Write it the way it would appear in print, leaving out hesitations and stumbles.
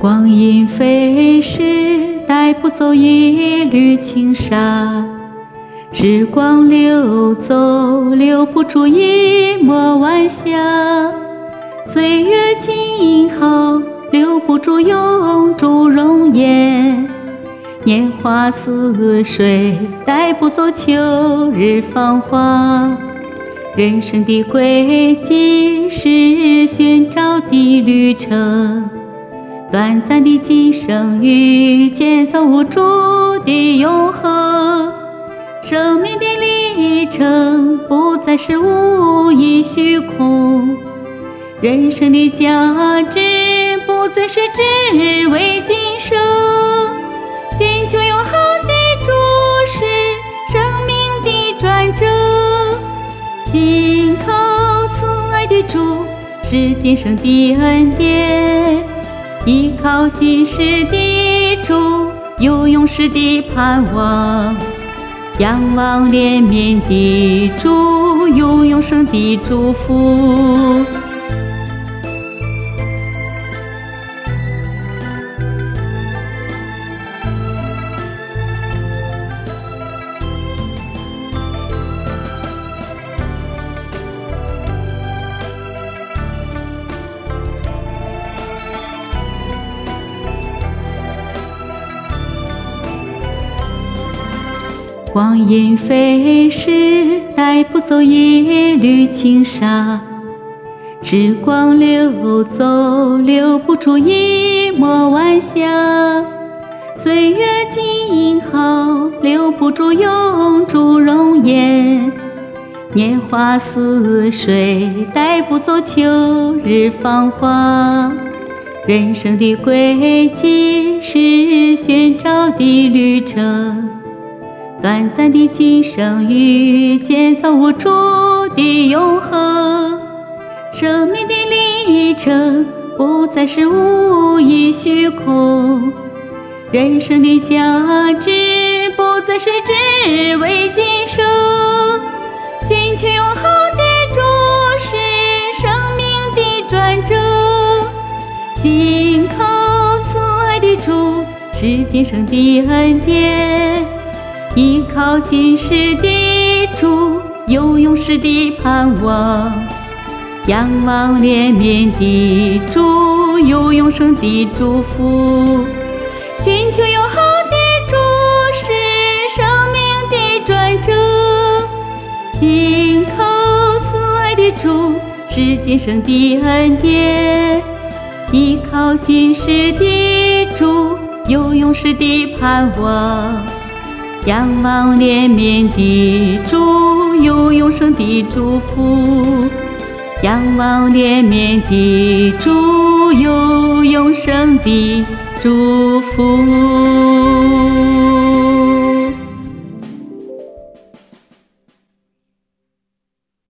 光阴飞逝，带不走一缕轻纱；时光流走，留不住一抹晚霞。岁月静好，留不住永驻容颜。年华似水，带不走秋日芳华。人生的轨迹是寻找的旅程，短暂的今生遇见，走无助的永恒。生命的历程不再是无意虚空，人生的价值不再是只为今生。寻求永恒的注视，生命的转折。信靠慈爱的主，是今生的恩典。依靠信实的主，有永世的盼望。仰望怜悯的主，有永生的祝福。光阴飞逝，带不走一缕轻纱；时光流走，留不住一抹晚霞。岁月静好，留不住永驻容颜。年华似水，带不走秋日芳华。人生的轨迹是寻找的旅程，短暂的今生遇见，走无助的永恒。生命的历程不再是无意虚空，人生的价值不再是只为今生。寻求永恒的注视，生命的转折。信靠慈爱的主，是今生的恩典。依靠信实的主，有永世的盼望。仰望怜悯的主，有永生的祝福。寻求永恒的注视，生命的转折。信靠慈爱的主，是今生的恩典。依靠信实的主，有永世的盼望。仰望怜悯的主，有永生的祝福。仰望怜悯的主，有永生的祝福。